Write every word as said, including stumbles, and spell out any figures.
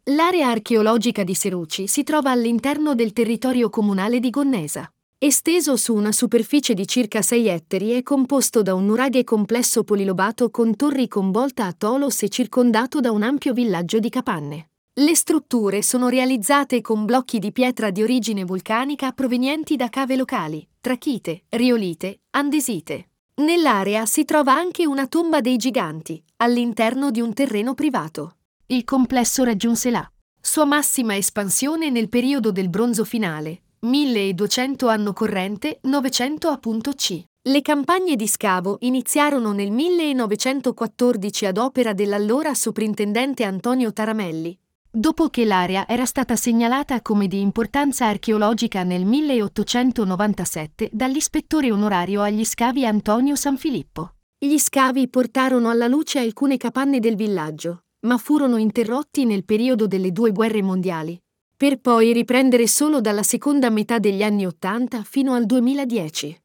L'area archeologica di Seruci si trova all'interno del territorio comunale di Gonnesa. Esteso su una superficie di circa sei ettari, è composto da un nuraghe complesso polilobato con torri con volta a tolos e circondato da un ampio villaggio di capanne. Le strutture sono realizzate con blocchi di pietra di origine vulcanica provenienti da cave locali, trachite, riolite, andesite. Nell'area si trova anche una tomba dei giganti, all'interno di un terreno privato. Il complesso raggiunse la sua massima espansione nel periodo del Bronzo finale, milleduecento anno corrente, novecento a.C. Le campagne di scavo iniziarono nel millenovecentoquattordici ad opera dell'allora soprintendente Antonio Taramelli, dopo che l'area era stata segnalata come di importanza archeologica nel milleottocentonovantasette dall'ispettore onorario agli scavi Antonio Sanfilippo. Gli scavi portarono alla luce alcune capanne del villaggio, ma furono interrotti nel periodo delle due guerre mondiali, per poi riprendere solo dalla seconda metà degli anni Ottanta fino al duemiladieci.